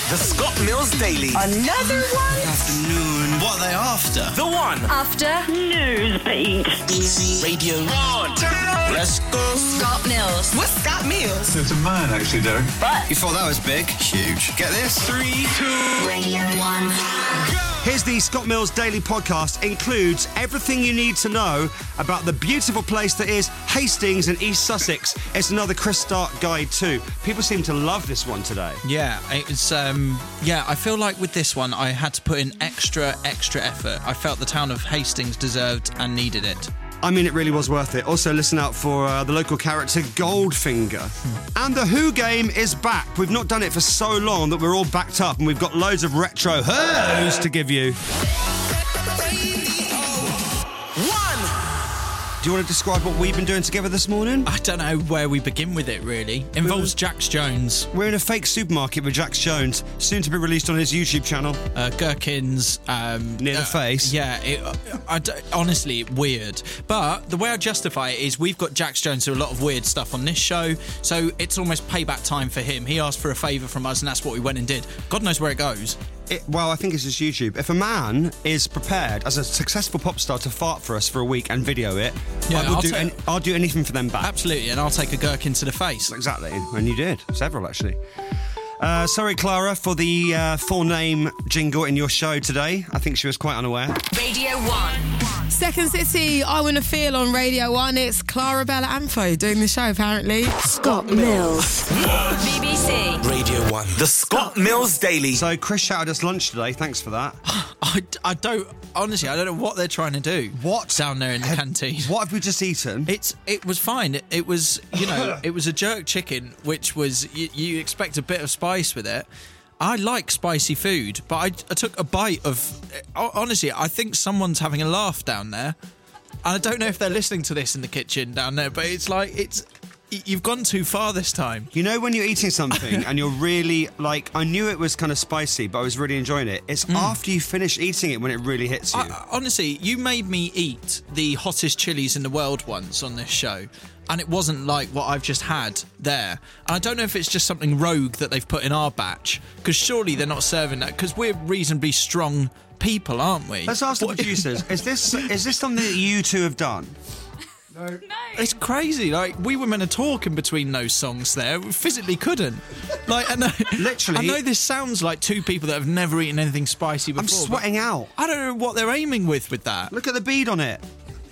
The Scott Mills Daily. Another one? Afternoon. What are they after? The one. After Newsbeat. Easy Radio 1. Turn it on. Let's go. Scott Mills. What's Scott Mills? It's a man, actually, Derek. But You thought that was big? Huge. Get this? 3, 2, Radio 1. Here's the Scott Mills Daily Podcast. Includes everything you need to know about the beautiful place that is Hastings in East Sussex. It's another Chris Stark guide too. People seem to love this one today. Yeah, it was. I feel like with this one, I had to put in extra effort. I felt the town of Hastings deserved and needed it. I mean, it really was worth it. Also, listen out for the local character Goldfinger. And the Who game is back. We've not done it for so long that we're all backed up and we've got loads of retro Who's to give you. Do you want to describe what we've been doing together this morning? I don't know where we begin with it, really. Involves Jax Jones. We're in a fake supermarket with Jax Jones, soon to be released on his YouTube channel. Gherkins. Near the face? Yeah, honestly, weird. But the way I justify it is we've got Jax Jones do a lot of weird stuff on this show, so it's almost payback time for him. He asked for a favour from us, and that's what we went and did. God knows where it goes. Well, I think it's just YouTube. If a man is prepared as a successful pop star to fart for us for a week and video it, Yeah, I'll do anything for them back. Absolutely, and I'll take a gherkin to the face. Exactly, and you did. Several, actually. Sorry, Clara, for the full name jingle in your show today. I think she was quite unaware. Radio 1. Second City, I Wanna Feel on Radio 1. It's Clara Bella Amfo doing the show, apparently. Scott Mills. BBC. Radio 1. The Scott Mills Daily. So Chris shouted us lunch today. Thanks for that. I don't know what they're trying to do. What? Down there in the canteen. What have we just eaten? It was fine. It was, it was a jerk chicken, which was, you expect a bit of spice with it. I like spicy food, but I took a bite of... Honestly, I think someone's having a laugh down there. And I don't know if they're listening to this in the kitchen down there, but it's like, you've gone too far this time. You know when you're eating something and you're really, like, I knew it was kind of spicy, but I was really enjoying it. It's after you finish eating it when it really hits you. Honestly, you made me eat the hottest chilies in the world once on this show, and it wasn't like what I've just had there. And I don't know if it's just something rogue that they've put in our batch, because surely they're not serving that, because we're reasonably strong people, aren't we? Let's ask the producers, is this something that you two have done? No. It's crazy. Like, we were meant to talk in between those songs there. We physically couldn't. Like, Literally. I know this sounds like two people that have never eaten anything spicy before. I'm sweating out. I don't know what they're aiming with that. Look at the bead on it.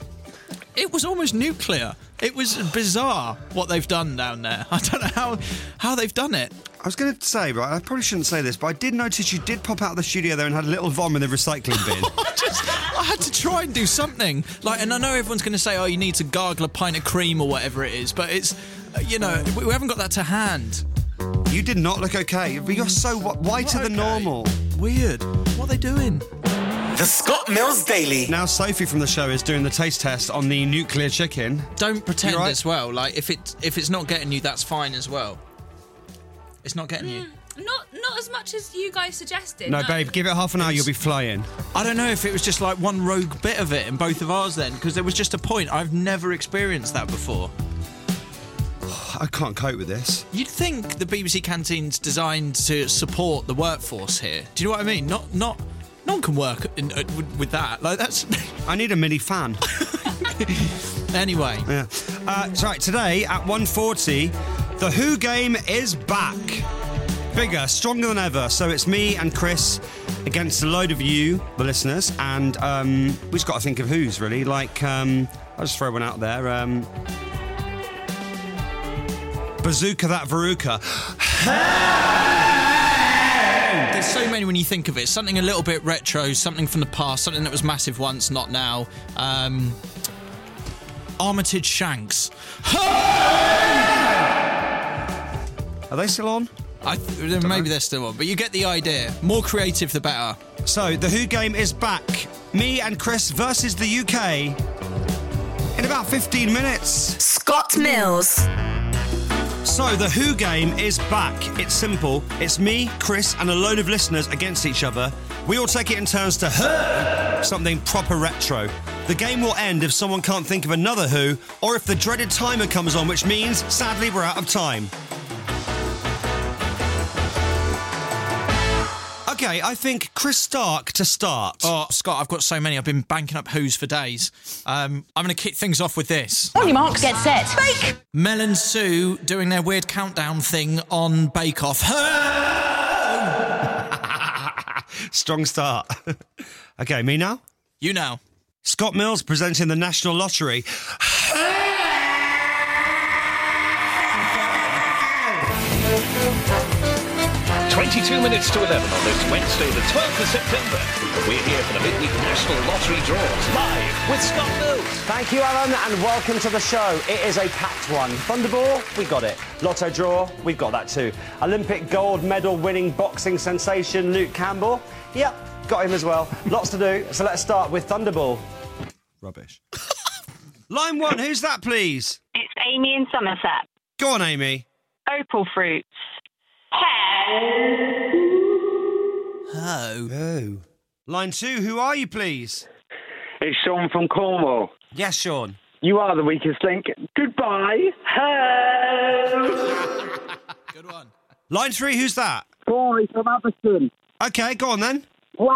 It was almost nuclear. It was bizarre what they've done down there. I don't know how they've done it. I was going to say, right, I probably shouldn't say this, but I did notice you did pop out of the studio there and had a little vom in the recycling bin. I had to try and do something. Like, and I know everyone's going to say, oh, you need to gargle a pint of cream or whatever it is, but it's, we haven't got that to hand. You did not look okay. But you're so whiter than normal. Weird. What are they doing? The Scott Mills Daily. Now Sophie from the show is doing the taste test on the nuclear chicken. Don't pretend right? as well. Like, if it's not getting you, that's fine as well. It's not getting you. Not as much as you guys suggested. No, babe, give it half an hour, you'll be flying. I don't know if it was just like one rogue bit of it in both of ours then, because there was just a point. I've never experienced that before. I can't cope with this. You'd think the BBC canteen's designed to support the workforce here. Do you know what I mean? No one can work with that. Like, that's... I need a mini fan. Anyway. Yeah. Right, today at 1:40, the Who game is back. Bigger, stronger than ever. So it's me and Chris against a load of you, the listeners, and we just got to think of who's, really. Like, I'll just throw one out there. Bazooka that Veruca. There's so many when you think of it. Something a little bit retro, something from the past, something that was massive once, not now. Armitage Shanks. Are they still on? Maybe they're still on, but you get the idea. More creative, the better. So, the Who game is back. Me and Chris versus the UK in about 15 minutes. Scott Mills. So, the Who game is back. It's simple. It's me, Chris, and a load of listeners against each other. We all take it in turns to Who something proper retro. The game will end if someone can't think of another Who, or if the dreaded timer comes on, which means, sadly, we're out of time. Okay, I think Chris Stark to start. Oh, Scott, I've got so many. I've been banking up who's for days. I'm going to kick things off with this. On your marks, get set. Bake! Mel and Sue doing their weird countdown thing on Bake Off. Strong start. Okay, me now? You know. Scott Mills presenting the National Lottery. 22 minutes to 11 on this Wednesday, the 12th of September. We're here for the midweek National Lottery draws, live with Scott Mills. Thank you, Alan, and welcome to the show. It is a packed one. Thunderball, we got it. Lotto draw, we've got that too. Olympic gold medal winning boxing sensation Luke Campbell, yep, got him as well. Lots to do, so let's start with Thunderball. Rubbish. Line 1, who's that, please? It's Amy in Somerset. Go on, Amy. Opal fruits. Oh. Line 2, who are you, please? It's Sean from Cornwall. Yes, Sean. You are the weakest link. Goodbye. Ho! Good one. Line 3, who's that? Boy from Aberystwyth. Okay, go on then.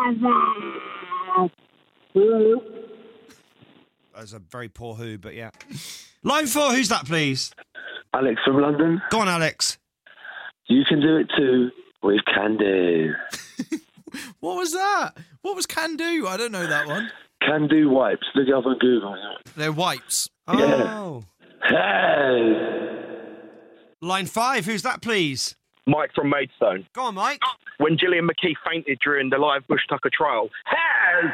That's a very poor who, but yeah. Line 4, who's that, please? Alex from London. Go on, Alex. You can do it too with Can Do. What was that? What was Can Do? I don't know that one. Can Do wipes. Look it up on Google. They're wipes. Oh. Hey! Line 5, who's that, please? Mike from Maidstone. Go on, Mike. When Gillian McKee fainted during the live Bush Tucker trial. Hey!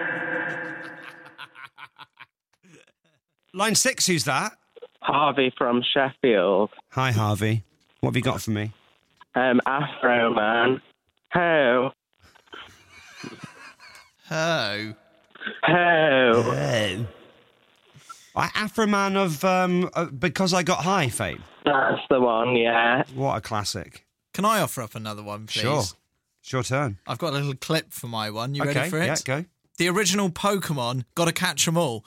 Line 6, who's that? Harvey from Sheffield. Hi, Harvey. What have you got for me? Afro Man. Ho. Oh. Ho. Afro Man of Because I Got High fame. That's the one, yeah. What a classic. Can I offer up another one, please? Sure. It's your turn. I've got a little clip for my one. You Okay, ready for it? yeah, go. The original Pokemon, Gotta Catch 'Em All.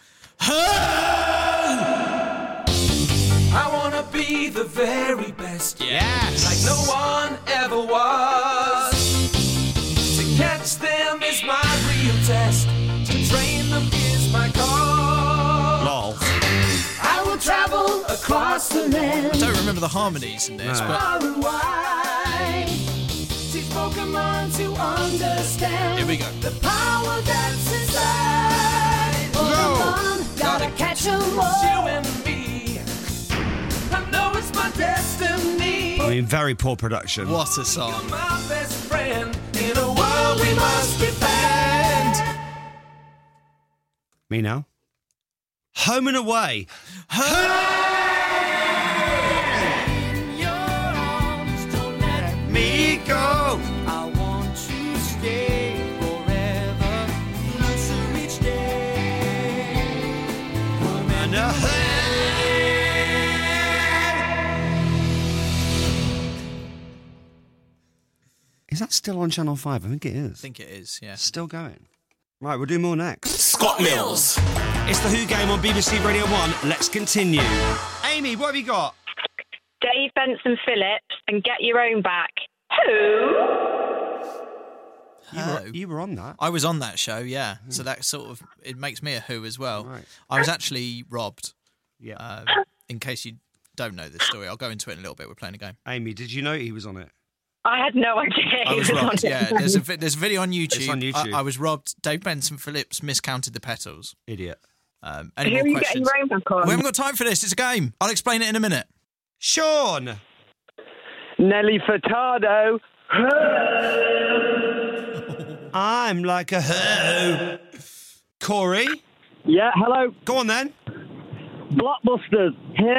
I wanna be the very best. Yes. Like no one ever was. To catch them is my real test. To train them is my cause. Lol. I will travel across the land. I don't remember the harmonies in this, No. but Far and wide. Teach Pokemon to understand. Here we go. The power that's inside. Pokemon, gotta catch 'em all. You and me. I know it's my destiny. I mean, very poor production. what a song. My best friend in a world we must defend. Me now. Home and Away. In your arms, don't let Me go. I want to stay forever. Closer each day. Home and Is that still on Channel 5? I think it is. I think it is, yeah. Still going. Right, we'll do more next. Scott Mills. It's the Who Game on BBC Radio 1. Let's continue. Amy, what have you got? Dave Benson Phillips and Get Your Own Back. Who? You were on that. I was on that show, yeah. So that sort of, it makes me a who as well. Right. I was actually robbed. Yeah. In case you don't know this story, I'll go into it in a little bit. We're playing a game. Amy, did you know he was on it? I had no idea. I was he was on robbed, it. yeah. There's a video on YouTube. It's on YouTube. I was robbed. Dave Benson Phillips miscounted the petals. Idiot. Any Who more are you questions? getting your own back on? We haven't got time for this. It's a game. I'll explain it in a minute. Sean. Nelly Furtado. I'm like a hoe. Corey. Yeah, hello. Go on then. Blockbusters.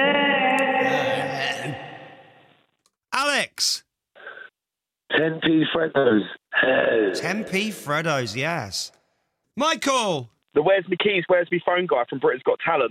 Alex. 10p Freddos. 10p Freddos, yes. Michael. The Where's Me Keys, Where's Me Phone guy from Britain's Got Talent.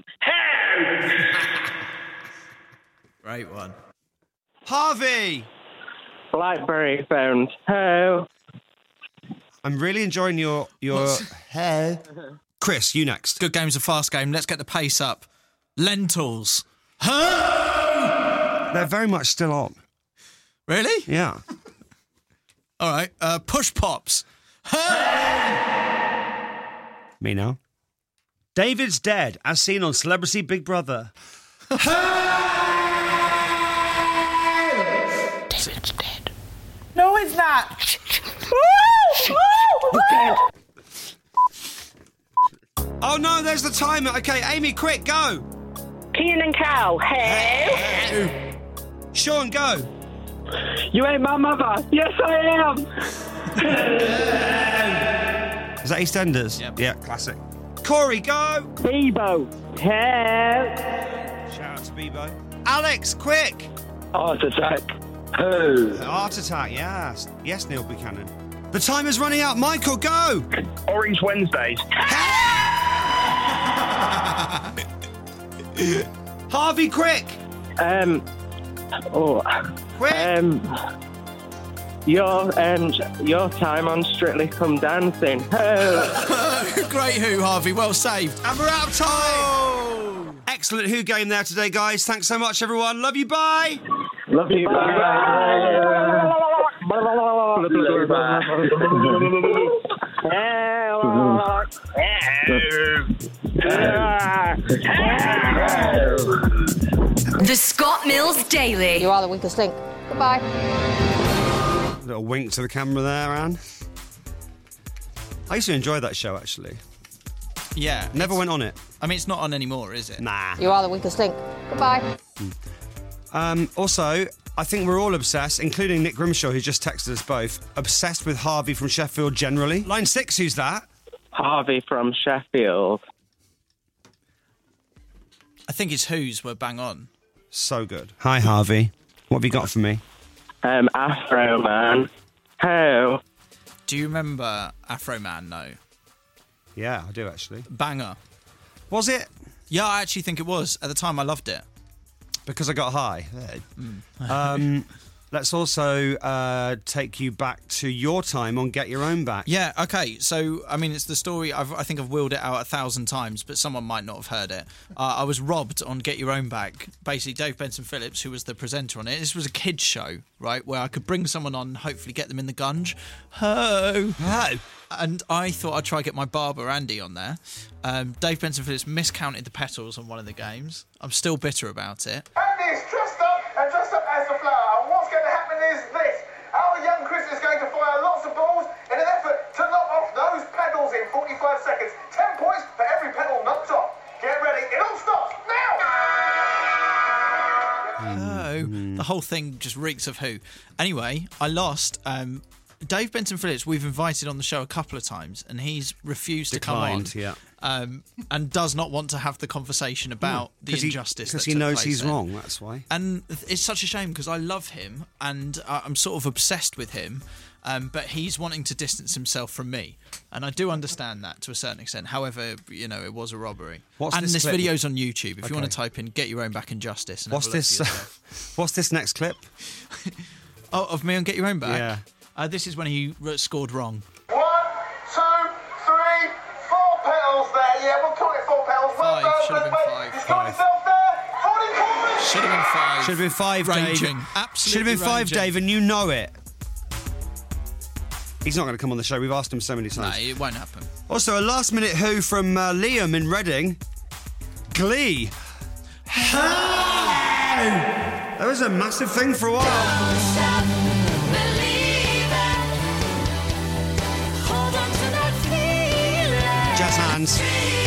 Great one. Harvey. Blackberry phones. Ho. I'm really enjoying your hair. Chris, you next. Good game's a fast game. Let's get the pace up. Lentils. They're very much still on. Really? Yeah. All right. Push pops. Me now. David's dead, as seen on Celebrity Big Brother. David's dead. No, it's not. Oh no, there's the timer. Okay, Amy, quick, go. Kean and Cal. Hey. Sean, go. You ain't my mother. Yes, I am. Is that EastEnders? Yep. Yeah, classic. Corey, go. Bebo. Help. Shout out to Bebo. Alex, quick. Heart attack. Who? Heart attack, yes. Yes, Neil Buchanan. The time is running out. Michael, go. Orange Wednesdays. Harvey, quick. Quick. Your time on Strictly Come Dancing. Great Who, Harvey. Well saved. And we're out of time. Excellent Who game there today, guys. Thanks so much, everyone. Love you. Bye. Love you. The Scott Mills Daily. You are the weakest link. Goodbye. Little wink to the camera there, Anne. I used to enjoy that show, actually. Yeah. Never went on it. I mean, it's not on anymore, is it? Nah. You are the weakest link. Goodbye. Also, I think we're all obsessed, including Nick Grimshaw, who just texted us both, obsessed with Harvey from Sheffield generally. Line 6, who's that? Harvey from Sheffield. I think his Who's were bang on. So good. Hi, Harvey. What have you got for me? Afro Man. How? Do you remember Afro Man? No. Yeah, I do, actually. Banger. Was it? Yeah, I actually think it was. At the time, I loved it. Because I got high. Let's also take you back to your time on Get Your Own Back. Yeah, okay. So, I mean, it's the story, I think I've wheeled it out 1,000 times, but someone might not have heard it. I was robbed on Get Your Own Back. Basically, Dave Benson Phillips, who was the presenter on it, this was a kids' show, right, where I could bring someone on, hopefully get them in the gunge. Ho! And I thought I'd try to get my barber, Andy, on there. Dave Benson Phillips miscounted the petals on one of the games. I'm still bitter about it. Andy's dressed up and dressed up as the flower. And what's going to happen is this. Our young Chris is going to fire lots of balls in an effort to knock off those pedals in 45 seconds. 10 points for every pedal knocked off. Get ready. It all starts now. The whole thing just reeks of Who. Anyway, I lost. Dave Benson Phillips, we've invited on the show a couple of times, and he's refused to come on. Yeah. And does not want to have the conversation about the injustice. Because he knows he's wrong, that's why. And it's such a shame because I love him and I'm sort of obsessed with him, but he's wanting to distance himself from me. And I do understand that to a certain extent. However, you know, it was a robbery. This clip? video's on YouTube. If you want to type in Get Your Own Back Injustice. And What's this? What's this next clip? Of me on Get Your Own Back? Yeah. This is when he scored wrong. 1, 2, 3, 4 petals there. Yeah, we'll call it 4 petals. Five. Should have been 5. He's got himself there. 40 points. Should have been 5. Should have been 5, Ranging. Dave. Absolutely Should have been 5, ranging. Dave, and you know it. He's not going to come on the show. We've asked him so many times. No, it won't happen. Also, a last-minute Who from Liam in Reading. Glee. That was a massive thing for a while. Jazz hands.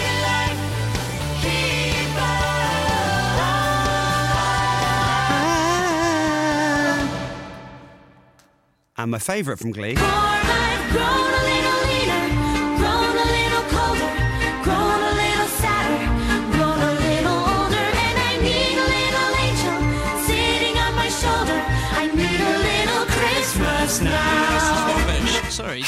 And my favourite from Glee. Sorry.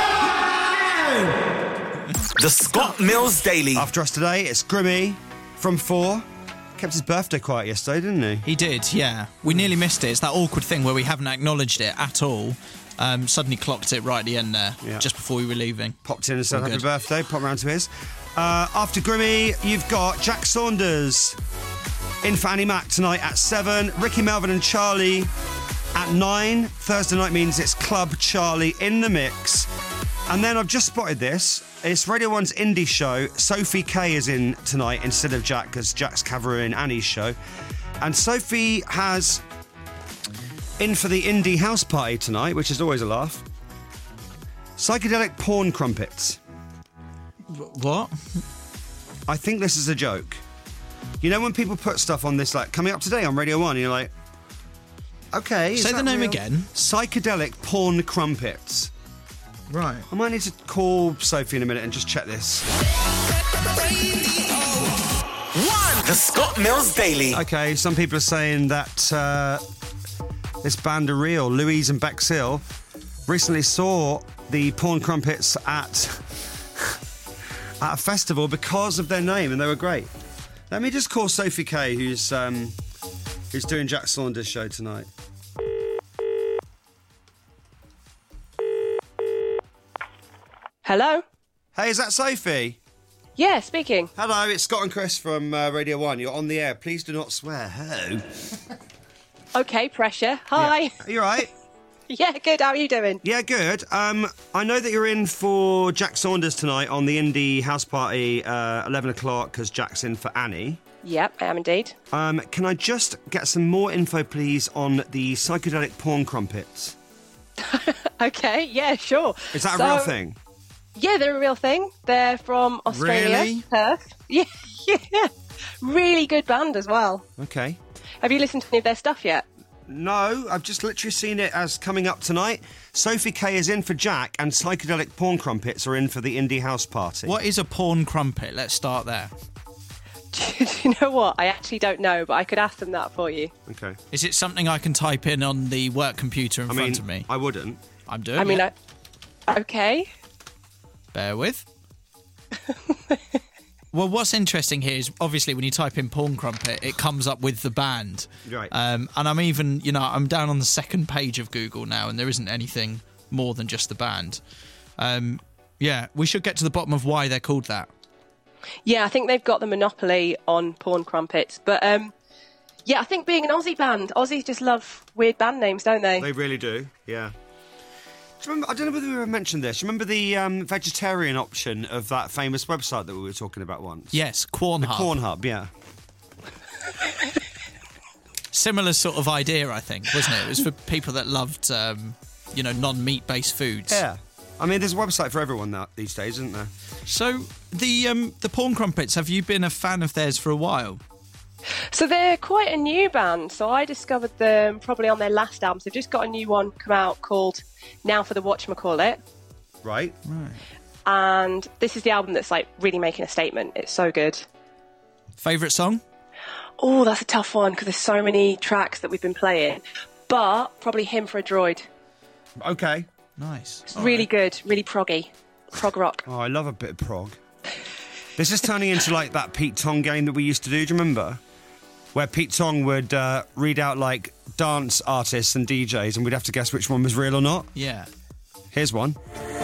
The Scott Mills Daily. After us today, it's Grimmy from 4. Kept his birthday quiet yesterday, didn't he? He did, yeah. We nearly missed it. It's that awkward thing where we haven't acknowledged it at all. Suddenly clocked it right at the end there, just before we were leaving. Popped in and said happy birthday, popped round to his. After Grimmy, you've got Jack Saunders in for Annie Mac tonight at 7. Ricky Melvin and Charlie at 9. Thursday night means it's Club Charlie in the mix. And then I've just spotted this. It's Radio 1's indie show. Sophie K is in tonight instead of Jack, because Jack's covering Annie's show. And Sophie has in for the indie house party tonight, which is always a laugh. Psychedelic porn crumpets. What? I think this is a joke. You know when people put stuff on this, like, coming up today on Radio 1, and you're like, okay. Say the name again. Psychedelic porn crumpets. Right. I might need to call Sophie in a minute and just check this. The Scott Mills Daily. Okay, some people are saying that this band are real. Louise and Bexhill recently saw the porn crumpets at a festival because of their name, and they were great. Let me just call Sophie K, who's doing Jack Saunders' show tonight. Hello? Hey, is that Sophie? Yeah, speaking. Hello, it's Scott and Chris from Radio 1. You're on the air. Please do not swear. Hello. Okay, pressure. Hi. Yeah. Are you all right? Yeah, good. How are you doing? Yeah, good. I know that you're in for Jack Saunders tonight on the indie house party, 11 o'clock, because Jack's in for Annie. Yep, I am indeed. Can I just get some more info, please, on the psychedelic porn crumpets? Okay, yeah, sure. Is that a real thing? Yeah, they're a real thing. They're from Australia. Really? Perth. Yeah. Really good band as well. Okay. Have you listened to any of their stuff yet? No, I've just literally seen it as coming up tonight. Sophie K is in for Jack, and psychedelic porn crumpets are in for the indie house party. What is a porn crumpet? Let's start there. Do you know what? I actually don't know, but I could ask them that for you. Okay. Is it something I can type in on the work computer in front of me? I wouldn't. I'm doing it. Okay. Bear with. Well, what's interesting here is obviously when you type in porn crumpet, it comes up with the band. Right. And I'm even, I'm down on the second page of Google now, and there isn't anything more than just the band. Yeah, we should get to the bottom of why they're called that. Yeah, I think they've got the monopoly on porn crumpets. But, yeah, I think being an Aussie band, Aussies just love weird band names, don't they? They really do, yeah. Do you remember, I don't know whether we ever mentioned this. Do you remember the vegetarian option of that famous website that we were talking about once? Yes, Corn Hub. The Corn Hub, yeah. Similar sort of idea, I think, wasn't it? It was for people that loved, non-meat-based foods. Yeah. I mean, there's a website for everyone now these days, isn't there? So, the porn crumpets, have you been a fan of theirs for a while? So they're quite a new band. So I discovered them probably on their last album. So they've just got a new one come out called Now for the Whatchamacallit. Right. And this is the album that's like really making a statement. It's so good. Favourite song? Oh, that's a tough one because there's so many tracks that we've been playing. But probably Hymn for a Droid. Okay. Nice. It's really good, really proggy. Prog rock. Oh, I love a bit of prog. This is turning into like that Pete Tong game that we used to do. Do you remember? Where Pete Tong would read out like dance artists and DJs, and we'd have to guess which one was real or not. Yeah. Here's one.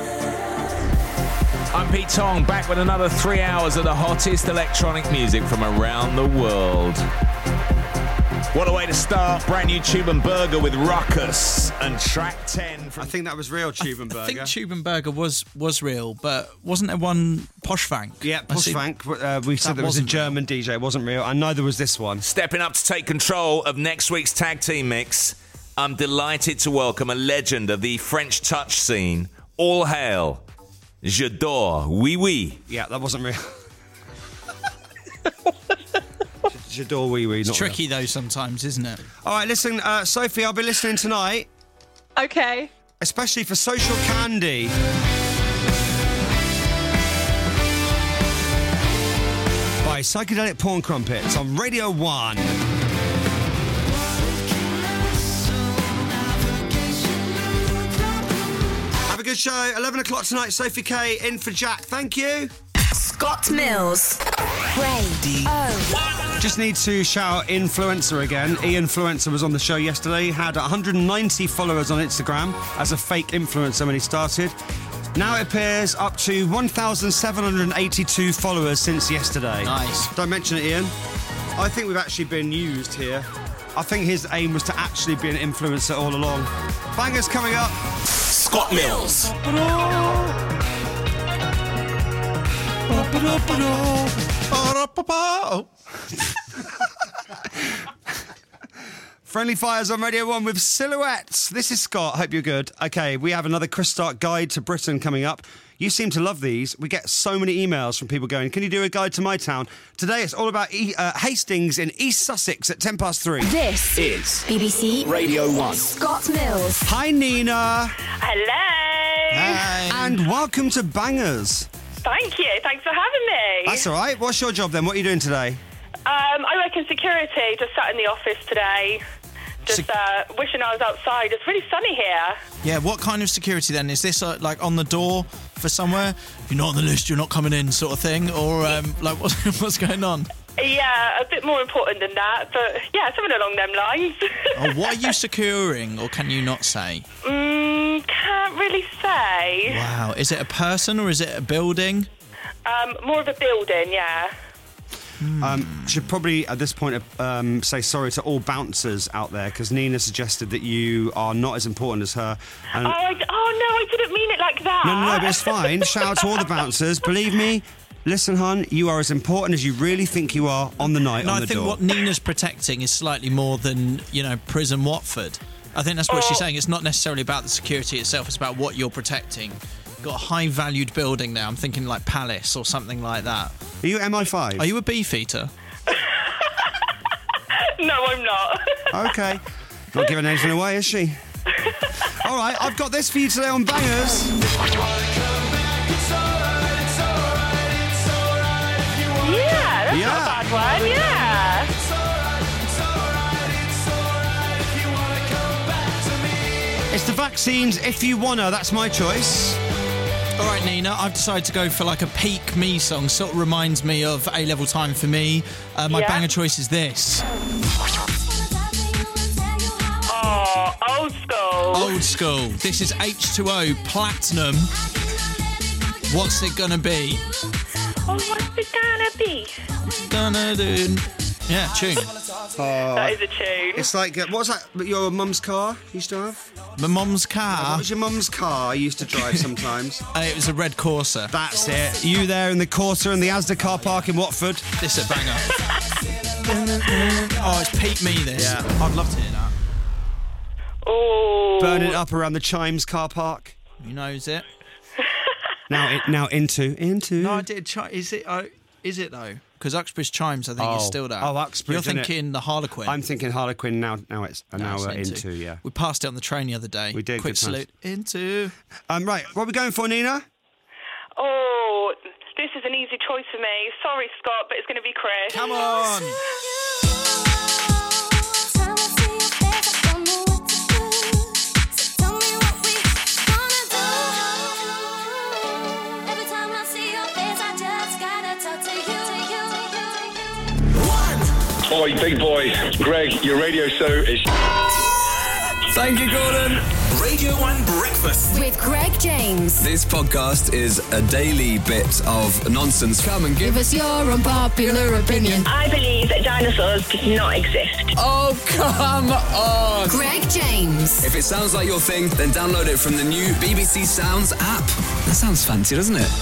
I'm Pete Tong, back with another 3 hours of the hottest electronic music from around the world. What a way to start. Brand new Tube and Burger with Ruckus and track 10 from... I think that was real Tube and Burger. I think Tube and Burger was real, but wasn't there one Posh Fank? Yeah, Posh Fank. We said there was a German DJ. It wasn't real, and neither was this one. Stepping up to take control of next week's tag team mix, I'm delighted to welcome a legend of the French touch scene. All hail, J'adore, oui oui. Yeah, that wasn't real. J'adore wee wee. It's tricky though sometimes, isn't it? All right, listen, Sophie, I'll be listening tonight. Okay. Especially for Social Candy. By Psychedelic Porn Crumpets on Radio 1. Have a good show. 11 o'clock tonight, Sophie K in for Jack. Thank you. Scott Mills. Radio. Just need to shout Influencer again. E-Influencer was on the show yesterday. He had 190 followers on Instagram as a fake influencer when he started. Now it appears up to 1,782 followers since yesterday. Nice. Don't mention it, Ian. I think we've actually been used here. I think his aim was to actually be an influencer all along. Bangers coming up. Scott Mills. Friendly Fires on Radio 1 with Silhouettes. This is Scott. Hope you're good. Okay, we have another Chris Stark guide to Britain coming up. You seem to love these. We get so many emails from people going, can you do a guide to my town? Today it's all about Hastings in East Sussex at 3:10. This is BBC Radio 1. Scott Mills. Hi, Nina. Hello. Hi. And welcome to Bangers. Thank you. Thanks for having me. That's all right. What's your job then? What are you doing today? I work in security. Just sat in the office today. Just wishing I was outside. It's really sunny here. Yeah, what kind of security then? Is this like on the door for somewhere? If you're not on the list, you're not coming in sort of thing? Or like what's going on? Yeah, a bit more important than that. But yeah, something along them lines. Oh, what are you securing or can you not say? Can't really say. Wow. Is it a person or is it a building? More of a building, yeah. Should probably at this point say sorry to all bouncers out there because Nina suggested that you are not as important as her. And no, I didn't mean it like that. No, but it's fine. Shout out to all the bouncers. Believe me, listen, hon, you are as important as you really think you are on the night on the door. I think what Nina's protecting is slightly more than, Prison Watford. I think that's what she's saying. It's not necessarily about the security itself. It's about what you're protecting. Got a high-valued building now. I'm thinking like Palace or something like that. Are you MI5? Are you a beefeater? No, I'm not. Okay. Not giving anything away, is she? All right, I've got this for you today on Bangers. Yeah, that's not a bad one, yeah. It's the Vaccines, If You Wanna, that's my choice. All right, Nina, I've decided to go for like a peak me song. Sort of reminds me of A-Level Time for me. My banger choice is this. Oh, old school. Old school. This is H2O Platinum. What's it gonna be? Oh, what's it gonna be? Gonna do. Yeah, tune. That is a tune. It's like, what was that your mum's car used to have? My mum's car? What was your mum's car I used to drive sometimes? It was a red Corsa. That's it. You there in the Corsa in the Asda car park in Watford? This is a banger. Oh, it's peak me, this. Yeah. I'd love to hear that. Oh. Burn it up around the Chimes car park. Who knows it? Now into. No, I did. Is it though? Because Uxbridge Chimes, I think, is still that. Oh, Uxbridge. You're thinking the Harlequin. I'm thinking Harlequin now. Now it's into. Yeah. We passed it on the train the other day. We did. Quick salute. Into. Right. What are we going for, Nina? Oh, this is an easy choice for me. Sorry, Scott, but it's going to be Chris. Come on. Oi, big boy. Greg, your radio show is... Thank you, Gordon. Radio 1 Breakfast. With Greg James. This podcast is a daily bit of nonsense. Come and Give us your unpopular opinion. I believe that dinosaurs did not exist. Oh, come on! Greg James. If it sounds like your thing, then download it from the new BBC Sounds app. That sounds fancy, doesn't it?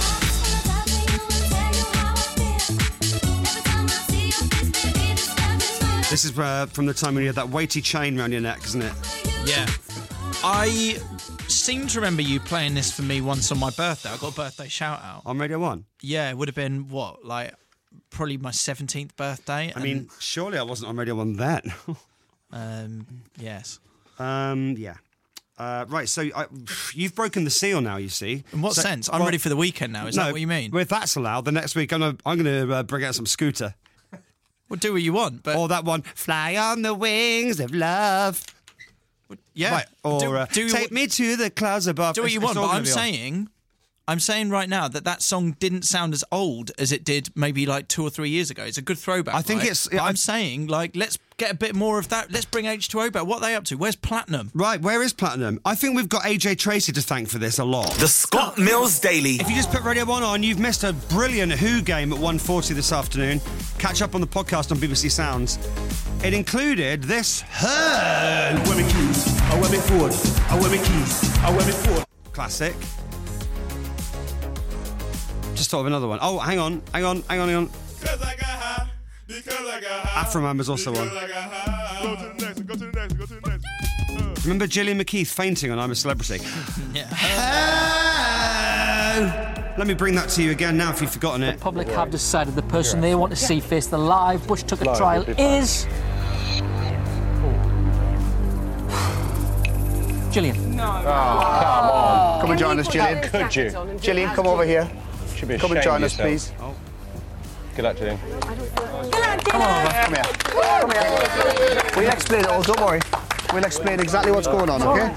This is from the time when you had that weighty chain around your neck, isn't it? Yeah. I seem to remember you playing this for me once on my birthday. I got a birthday shout out. On Radio 1? Yeah, it would have been, probably my 17th birthday. I mean, surely I wasn't on Radio 1 then. Yes. Yeah. Right, so you've broken the seal now, you see. In what sense? I'm ready for the weekend now. Is that what you mean? Well, if that's allowed, the next week I'm going to bring out some Scooter. Well, do what you want, but... Or that one, Fly on the Wings of Love. Yeah. Right, or Take Me to the Clouds Above. Do what you want, but I'm saying right now that song didn't sound as old as it did maybe like 2 or 3 years ago. It's a good throwback. I think I'm saying, let's get a bit more of that. Let's bring H2O back. What are they up to? Where's Platinum? Right, where is Platinum? I think we've got AJ Tracy to thank for this a lot. The Scott Mills Daily. If you just put Radio 1 on, you've missed a brilliant Who game at 1:40 this afternoon. Catch up on the podcast on BBC Sounds. It included this. I wear me keys, I wear me Ford, I wear me keys, I wear me Ford. classic. Just thought of another one. Oh, hang on. Afroman was also on. Go to the next. Remember Gillian McKeith fainting on I'm a Celebrity? Let me bring that to you again now if you've forgotten it. The public have decided the person they want to see face the live Bush Tucker trial is... Gillian. No. Oh, come on. Come and join us, Gillian. Could you? Gillian, come over here. Should be Come and join us, please. Oh. Good luck, Gillian. Come on over. Come here. We'll explain it all, don't worry. We'll explain exactly what's going on, okay?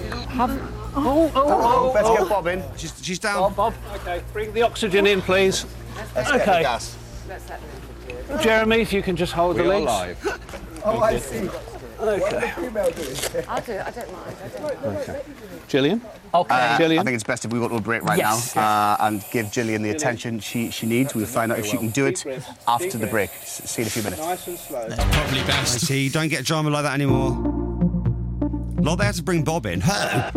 Let's get Bob in. She's down. Bob. Okay, bring the oxygen in, please. Let's get the gas. Jeremy, if you can just hold the legs. Live. Oh, I see. Okay. I'll do it, I don't mind. Okay. Gillian? Okay. Gillian? I think it's best if we go to a break right now and give Gillian the attention she needs. We'll find out if she can do it after the break. See you in a few minutes. Nice and slow. Probably best. I see, you don't get drama like that anymore. Not they had to bring Bob in.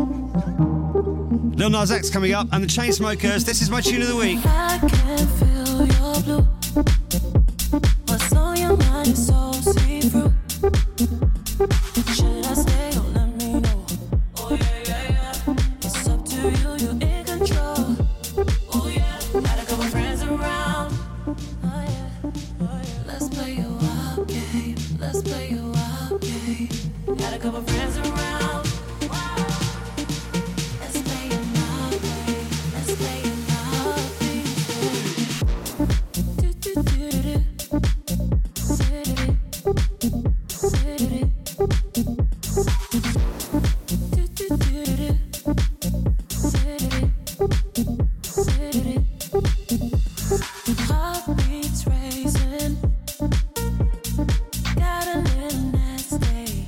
Lil Nas X coming up and the Chainsmokers. This is my tune of the week. I can feel your blue. What's on your mind is so see-through. Should I stay or let me know? Oh yeah. It's up to you, you're in control. Oh yeah, got a couple friends around. Oh yeah. Let's play a wild game. Let's play a wild game. Got a couple friends around. Let's play it my way. Let's play it my way. Do-do-do-do-do. Sit-it. Heartbeats racing, got a little nasty.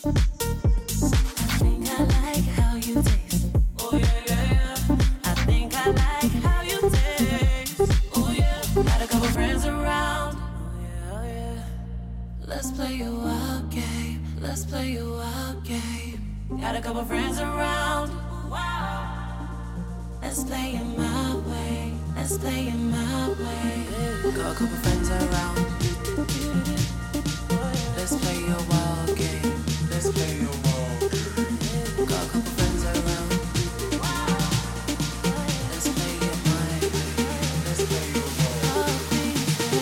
I think I like how you taste. Oh yeah. I think I like how you taste. Oh yeah. Got a couple friends around. Oh yeah. Let's play a wild game. Let's play a wild game. Got a couple friends around. Wow. Let's play it my way. Let's play it my way. Got a couple friends around. Let's play a wild game. Let's play a wild game. Got a couple friends around. Let's play it my way. Let's play a wild game.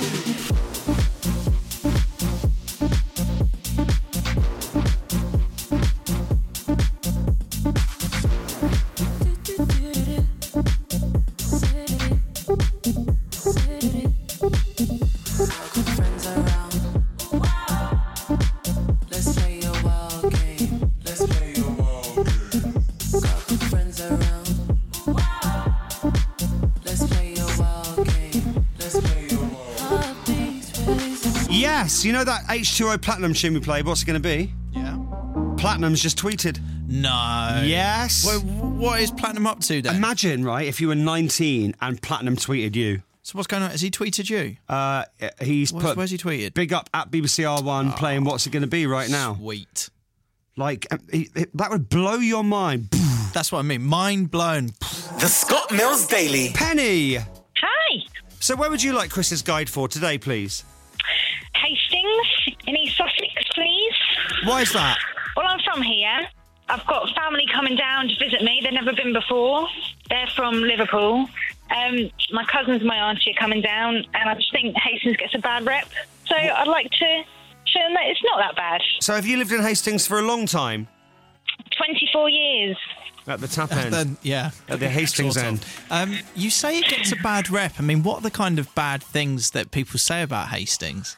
Yes, you know that H2O Platinum tune we played? What's it going to be? Yeah. Platinum's just tweeted. No. Yes. Well, what is Platinum up to then? Imagine, right, if you were 19 and Platinum tweeted you. So what's going on? Has he tweeted you? Where's he tweeted? Big up at BBC R1 playing What's It Going to Be right now. Sweet. Like, that would blow your mind. That's what I mean. Mind blown. The Scott Mills Daily. Penny. Hi. So where would you like Chris's guide for today, please? Hastings in East Sussex, please. Why is that? Well, I'm from here. I've got family coming down to visit me. They've never been before. They're from Liverpool. My cousins and my auntie are coming down, and I just think Hastings gets a bad rep. So I'd like to show them that it's not that bad. So have you lived in Hastings for a long time? 24 years. At the tap end. At the Hastings end. You say it gets a bad rep. I mean, what are the kind of bad things that people say about Hastings?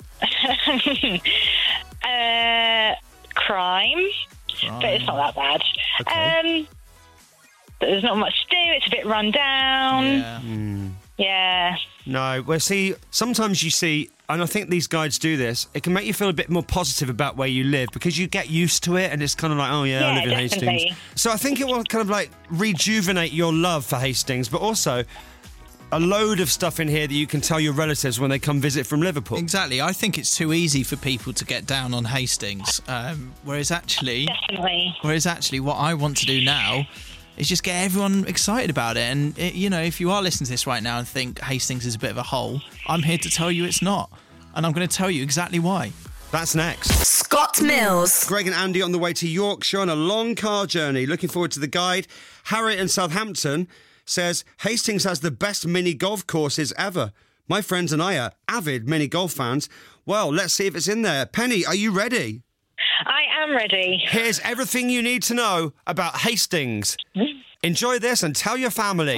Crime. But it's not that bad. Okay. There's not much to do. It's a bit run down. Yeah. No, well, see, sometimes you see, and I think these guides do this, it can make you feel a bit more positive about where you live because you get used to it and it's kind of like, oh, yeah, I live in definitely. Hastings. So I think it will kind of like rejuvenate your love for Hastings, but also a load of stuff in here that you can tell your relatives when they come visit from Liverpool. Exactly. I think it's too easy for people to get down on Hastings, whereas actually what I want to do now is just get everyone excited about it. And, if you are listening to this right now and think Hastings is a bit of a hole, I'm here to tell you it's not. And I'm going to tell you exactly why. That's next. Scott Mills. Greg and Andy on the way to Yorkshire on a long car journey. Looking forward to the guide. Harriet in Southampton says, Hastings has the best mini golf courses ever. My friends and I are avid mini golf fans. Well, let's see if it's in there. Penny, are you ready? I am ready. Here's everything you need to know about Hastings. Enjoy this and tell your family.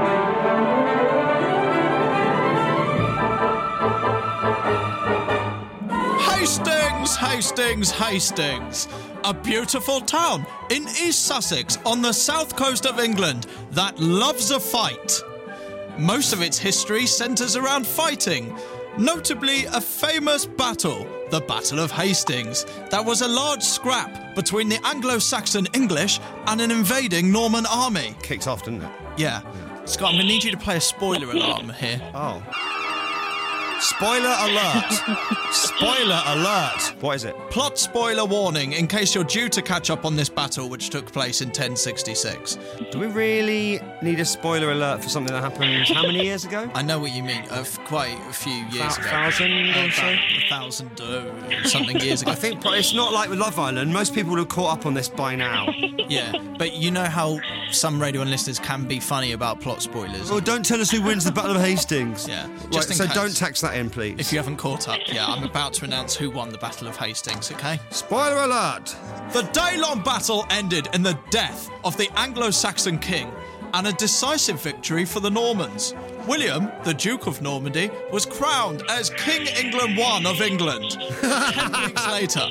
Hastings, Hastings, Hastings. A beautiful town in East Sussex on the south coast of England that loves a fight. Most of its history centres around fighting, notably a famous battle, the Battle of Hastings, that was a large scrap between the Anglo-Saxon English and an invading Norman army. Kicked off, didn't it? Yeah. Scott, I'm going to need you to play a spoiler alarm here. Oh. Spoiler alert. Spoiler alert. What is it? Plot spoiler warning in case you're due to catch up on this battle which took place in 1066. Do we really need a spoiler alert for something that happened how many years ago? I know what you mean. Quite a few years ago. 1,000 or so? 1,000 something years ago. I think it's not like with Love Island. Most people would have caught up on this by now. Yeah, but you know how some Radio 1 listeners can be funny about plot spoilers. Oh, don't tell us who wins the Battle of Hastings. Yeah. Right, so don't text that in, please. If you haven't caught up, yeah, I'm about to announce who won the Battle of Hastings, okay? Spoiler alert! The day-long battle ended in the death of the Anglo-Saxon king and a decisive victory for the Normans. William, the Duke of Normandy, was crowned as King England I of England. 10 weeks later,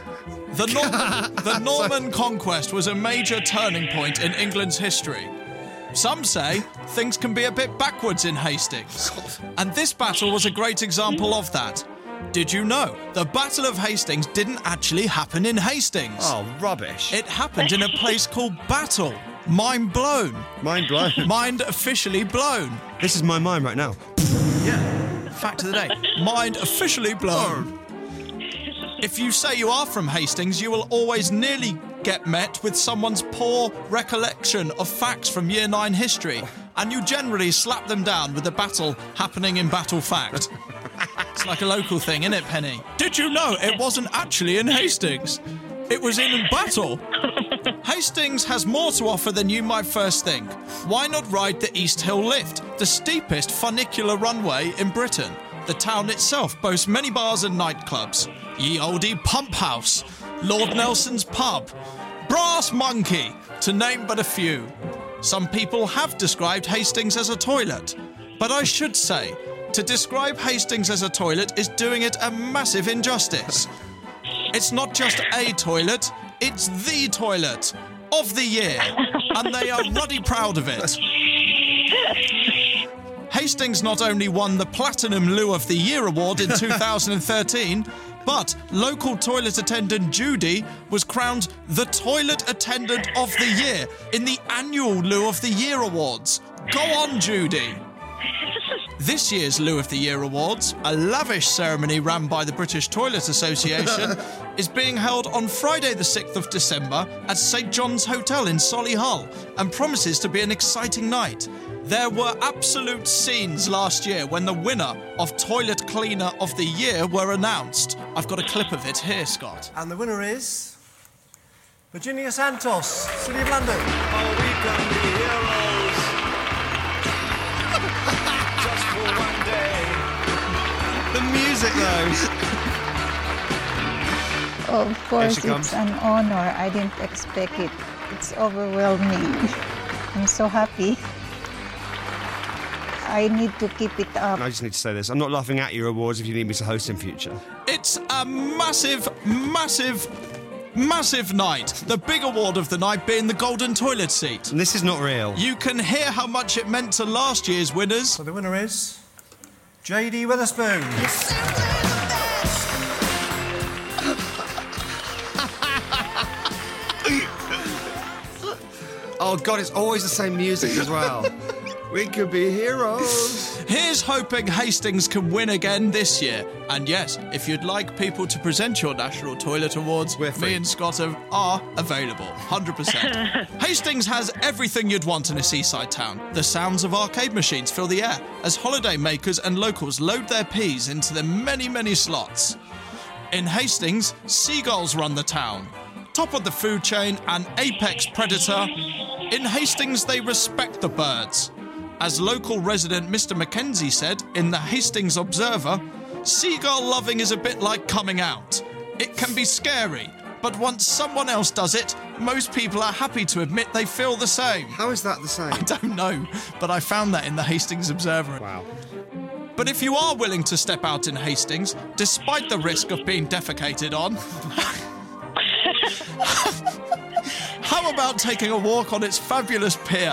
the Norman conquest was a major turning point in England's history. Some say things can be a bit backwards in Hastings. And this battle was a great example of that. Did you know the Battle of Hastings didn't actually happen in Hastings? Oh, rubbish. It happened in a place called Battle. Mind blown. Mind blown? Mind officially blown. This is my mind right now. Yeah. Fact of the day. Mind officially blown. If you say you are from Hastings, you will always nearly get met with someone's poor recollection of facts from Year 9 history, and you generally slap them down with the battle happening in Battle Fact. It's like a local thing, isn't it, Penny? Did you know it wasn't actually in Hastings? It was in Battle. Hastings has more to offer than you might first think. Why not ride the East Hill Lift, the steepest funicular runway in Britain? The town itself boasts many bars and nightclubs. Ye Olde Pump House, Lord Nelson's Pub, Brass Monkey, to name but a few. Some people have described Hastings as a toilet, but I should say, to describe Hastings as a toilet is doing it a massive injustice. It's not just a toilet, it's the toilet of the year, and they are ruddy proud of it. Hastings not only won the Platinum Loo of the Year award in 2013, but local toilet attendant Judy was crowned the Toilet Attendant of the Year in the annual Loo of the Year awards. Go on, Judy. This year's Loo of the Year Awards, a lavish ceremony run by the British Toilet Association, is being held on Friday the 6th of December at St John's Hotel in Solihull and promises to be an exciting night. There were absolute scenes last year when the winner of Toilet Cleaner of the Year were announced. I've got a clip of it here, Scott. And the winner is Virginia Santos, City of London. Oh, we can be heroes. Just for one day. The music, though. Of course, it's an honor. I didn't expect it. It's overwhelming. I'm so happy. I need to keep it up. I just need to say this. I'm not laughing at your awards if you need me to host in future. It's a massive, massive, massive night. The big award of the night being the Golden Toilet Seat. And this is not real. You can hear how much it meant to last year's winners. So the winner is J.D. Witherspoon. Oh, God, it's always the same music as well. We could be heroes. Here's hoping Hastings can win again this year. And yes, if you'd like people to present your National Toilet Awards, me and Scott are available. 100%. Hastings has everything you'd want in a seaside town. The sounds of arcade machines fill the air as holiday makers and locals load their peas into the many, many slots. In Hastings, seagulls run the town. Top of the food chain, an apex predator. In Hastings, they respect the birds. As local resident Mr. Mackenzie said in the Hastings Observer, seagull loving is a bit like coming out. It can be scary, but once someone else does it, most people are happy to admit they feel the same. How is that the same? I don't know, but I found that in the Hastings Observer. Wow. But if you are willing to step out in Hastings, despite the risk of being defecated on, how about taking a walk on its fabulous pier?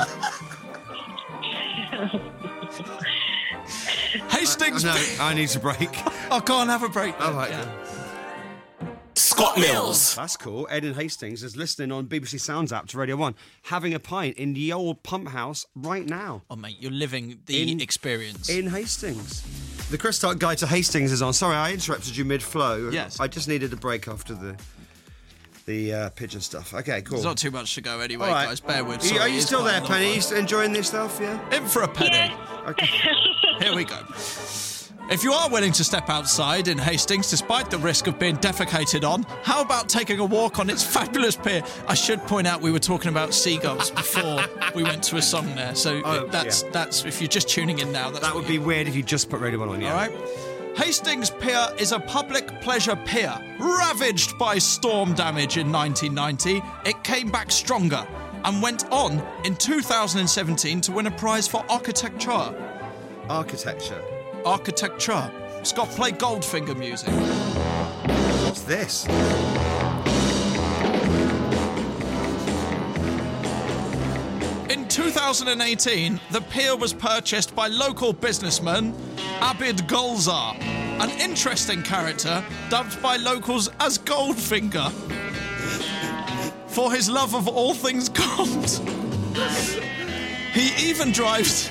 Hastings. No, I need to break. I can't have a break. All right. Yeah. Scott Mills. That's cool. Ed in Hastings is listening on BBC Sounds app to Radio 1, having a pint in the old pump house right now. Oh, mate, you're living the experience. In Hastings. The Chris Stark Guide to Hastings is on. Sorry, I interrupted you mid-flow. Yes. I just needed a break after the pigeon stuff. Okay, cool. There's not too much to go anyway, All right. guys. Bear with. Are you still there, Penny? Penny? You still enjoying this stuff, yeah? In for a penny. Okay. Here we go. If you are willing to step outside in Hastings, despite the risk of being defecated on, how about taking a walk on its fabulous pier? I should point out we were talking about seagulls before we went to a song there, so that's if you're just tuning in now. That would be weird if you just put Radio 1 on, yeah. All right. Hastings Pier is a public pleasure pier ravaged by storm damage in 1990. It came back stronger and went on in 2017 to win a prize for architecture. Architecture. Scott, play Goldfinger music. What's this? In 2018, the pier was purchased by local businessman Abid Gulzar, an interesting character dubbed by locals as Goldfinger for his love of all things gold. He even drives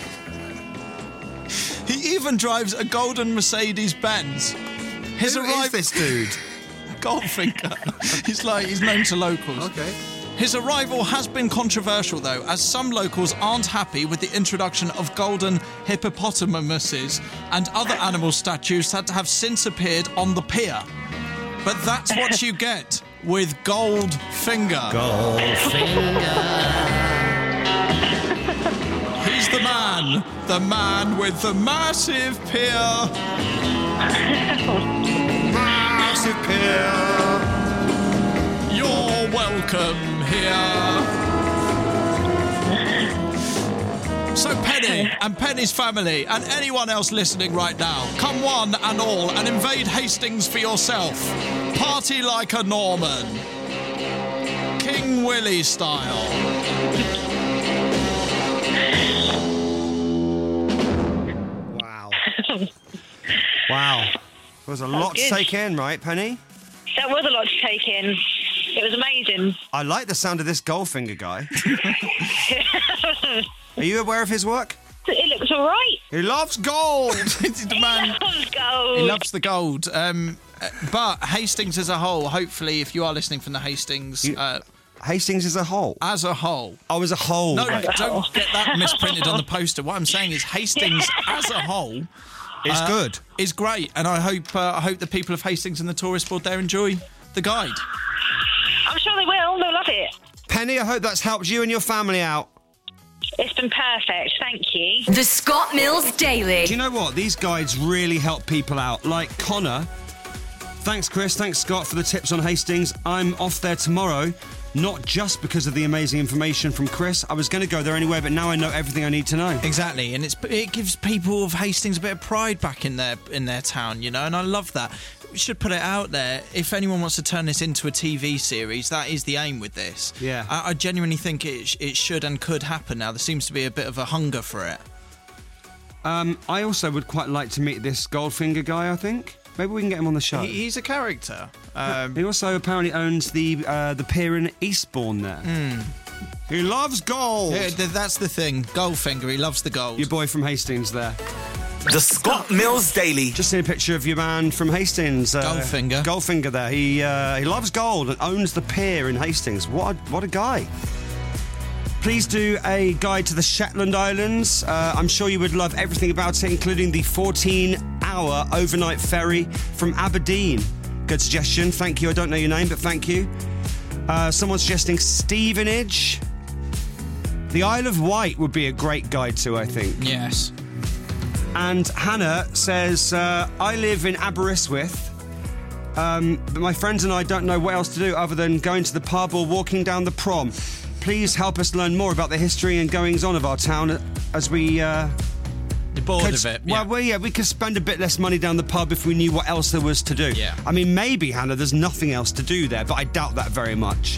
a golden Mercedes-Benz. Who is this dude? Goldfinger. He's known to locals. Okay. His arrival has been controversial, though, as some locals aren't happy with the introduction of golden hippopotamuses and other animal statues that have since appeared on the pier. But that's what you get with Goldfinger. He's the man with the massive pier. Massive pier. You're welcome here. So Penny and Penny's family and anyone else listening right now, come one and all and invade Hastings for yourself. Party like a Norman. King Willie style. Wow. There was a lot to take in, right, Penny? That was a lot to take in. It was amazing. I like the sound of this Goldfinger guy. Are you aware of his work? It looks all right. He loves gold. The man. He loves gold. He loves the gold. But Hastings as a whole, hopefully, if you are listening from the Hastings... Hastings as a whole? As a whole. Oh, as a whole. No, right. Don't get that misprinted on the poster. What I'm saying is Hastings as a whole... It's good. Is great. And I hope the people of Hastings and the tourist board there enjoy the guide. I'm sure they will. They'll love it. Penny, I hope that's helped you and your family out. It's been perfect. Thank you. The Scott Mills Daily. Do you know what? These guides really help people out. Like Connor. Thanks, Chris. Thanks, Scott, for the tips on Hastings. I'm off there tomorrow. Not just because of the amazing information from Chris. I was going to go there anyway, but now I know everything I need to know. Exactly, and it gives people of Hastings a bit of pride back in their town, you know, and I love that. We should put it out there. If anyone wants to turn this into a TV series, that is the aim with this. Yeah. I genuinely think it should and could happen now. There seems to be a bit of a hunger for it. I also would quite like to meet this Goldfinger guy, I think. Maybe we can get him on the show. He's a character. He also apparently owns the pier in Eastbourne there. He loves gold. Yeah, that's the thing. Goldfinger, he loves the gold. Your boy from Hastings there. The Scott Mills Daily. Just seen a picture of your man from Hastings. Goldfinger. Goldfinger there. He loves gold and owns the pier in Hastings. What a guy. Please do a guide to the Shetland Islands. I'm sure you would love everything about it, including the 14-hour overnight ferry from Aberdeen. Good suggestion. Thank you. I don't know your name, but thank you. Someone suggesting Stevenage. The Isle of Wight would be a great guide to, I think. Yes. And Hannah says, I live in Aberystwyth, but my friends and I don't know what else to do other than going to the pub or walking down the prom. Please help us learn more about the history and goings-on of our town as we... You're bored of it. Yeah. Well, we could spend a bit less money down the pub if we knew what else there was to do. Yeah. I mean, maybe, Hannah, there's nothing else to do there, but I doubt that very much.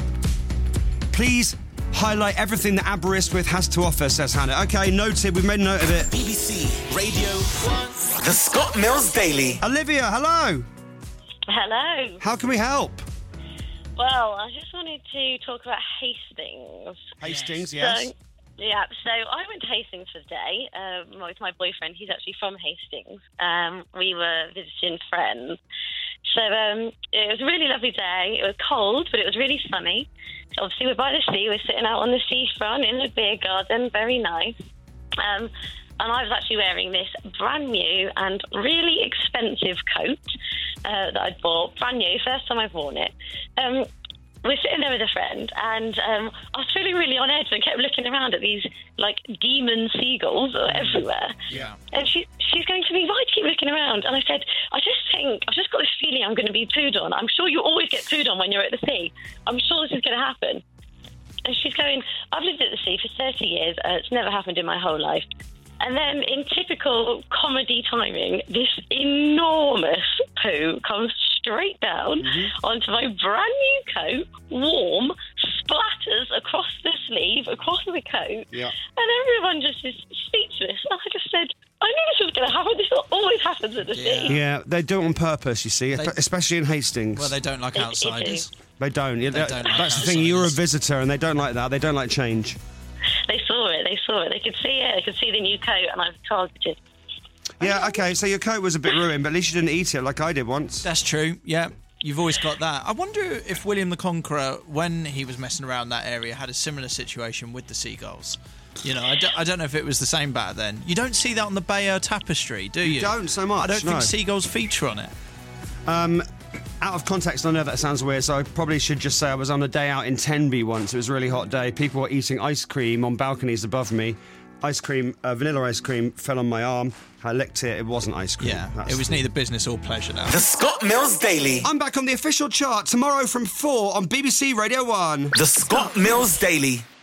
Please highlight everything that Aberystwyth has to offer, says Hannah. Okay, noted. We've made a note of it. BBC Radio 1. The Scott Mills Daily. Olivia, hello. Hello. How can we help? Well, I just wanted to talk about Hastings. Hastings, yes. So I went to Hastings for the day with my boyfriend. He's actually from Hastings. We were visiting friends. So it was a really lovely day. It was cold, but it was really sunny. So obviously, we're by the sea. We're sitting out on the seafront in the beer garden. Very nice. And I was actually wearing this brand new and really expensive coat that I'd bought. Brand new, first time I've worn it. We're sitting there with a friend, and I was feeling really on edge and kept looking around at these, like, demon seagulls everywhere. Yeah. And she's going to me, why do you keep looking around? And I said, I've just got this feeling I'm going to be pooed on. I'm sure you always get pooed on when you're at the sea. I'm sure this is going to happen. And she's going, I've lived at the sea for 30 years. It's never happened in my whole life. And then, in typical comedy timing, this enormous poo comes straight down onto my brand new coat, warm, splatters across the sleeve, across the coat, and everyone just is speechless. And I just said, I knew this was going to happen. This always happens at the sea. Yeah, they do it on purpose, you see, especially in Hastings. Well, they don't like outsiders. They don't. They don't like That's the thing. You're a visitor, and they don't like that. They don't like change. They saw it. They could see it. They could see the new coat, and I was targeted. Yeah, okay, so your coat was a bit ruined, but at least you didn't eat it like I did once. That's true, yeah. You've always got that. I wonder if William the Conqueror, when he was messing around that area, had a similar situation with the seagulls. You know, I don't know if it was the same back then. You don't see that on the Bayeux Tapestry, do you? You don't so much, I don't think seagulls feature on it. Out of context, I know that sounds weird, so I probably should just say I was on a day out in Tenby once. It was a really hot day. People were eating ice cream on balconies above me. Ice cream, vanilla ice cream, fell on my arm. I licked it. It wasn't ice cream. Yeah, it was neither business or pleasure now. The Scott Mills Daily. I'm back on the official chart tomorrow from 4 on BBC Radio 1. The Scott Mills Daily.